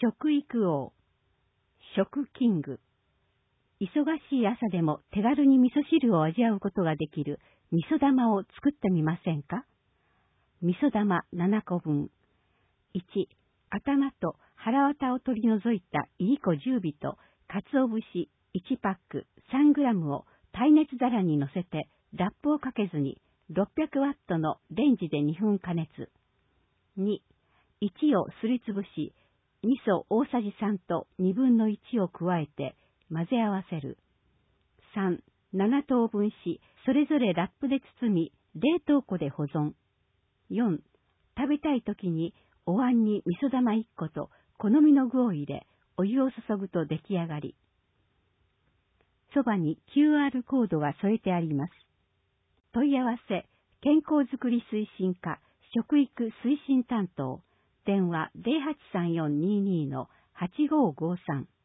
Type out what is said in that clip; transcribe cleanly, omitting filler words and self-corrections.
食育王、食キング。忙しい朝でも手軽に味噌汁を味わうことができる味噌玉を作ってみませんか？味噌玉7個分。1、頭と腹綿を取り除いたいりこ10尾と鰹節1パック3グラムを耐熱皿に乗せてラップをかけずに600ワットのレンジで2分加熱。2、1をすりつぶし、味噌大さじ3と2分の1を加えて混ぜ合わせる。3、7等分し、それぞれラップで包み、冷凍庫で保存。4、食べたい時にお椀に味噌玉1個と好みの具を入れ、お湯を注ぐと出来上がり。そばに QR コードが添えてあります。問い合わせ、健康づくり推進課、食育推進担当、電話 083422-8553